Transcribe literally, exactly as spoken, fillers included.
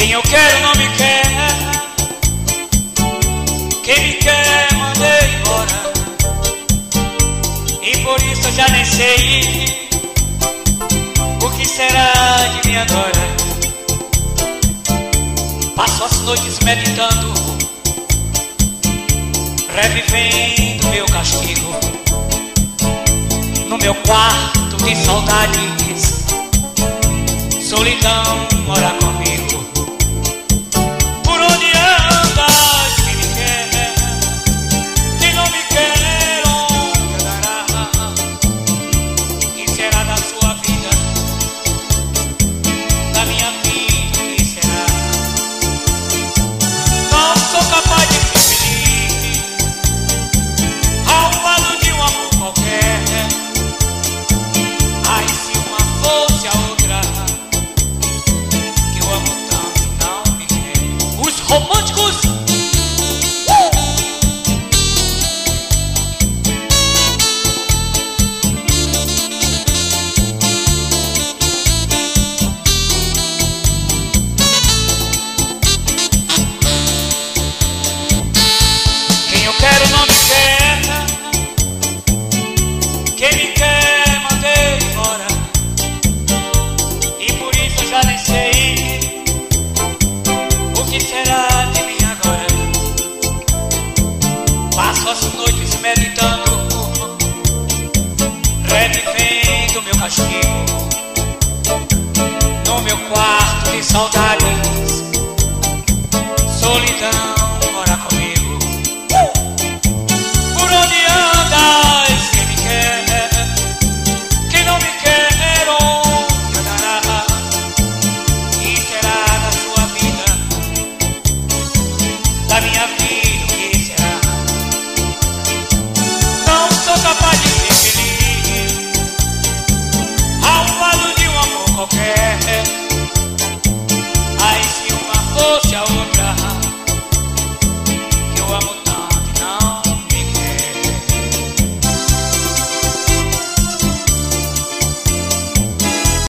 Quem eu quero não me quer, quem me quer mandei embora, e por isso eu já nem sei o que será de mim agora. Passo as noites meditando, revivendo meu castigo, no meu quarto de saudades, solidão mora comigo. Por onde andas, quem me quer, quem não me quer, onde andará? Que será da sua vida, da minha vida, que será? Não sou capaz de ser feliz ao lado de um amor qualquer. Ai, se uma fosse a outra, que eu amo tanto e não me quer. Os românticos. Quem eu quero não me quer, quem me quer mandei embora, e por isso eu já nem sei o que será de mim agora. Passo as noites meditando, revivendo meu castigo, no meu quarto de saudades, solidão mora comigo. Por onde andas, quem me quer, quem não me quer, onde andará? Que será da sua vida, da minha vida, o que será? Não sou capaz de ser feliz ao lado de um amor qualquer.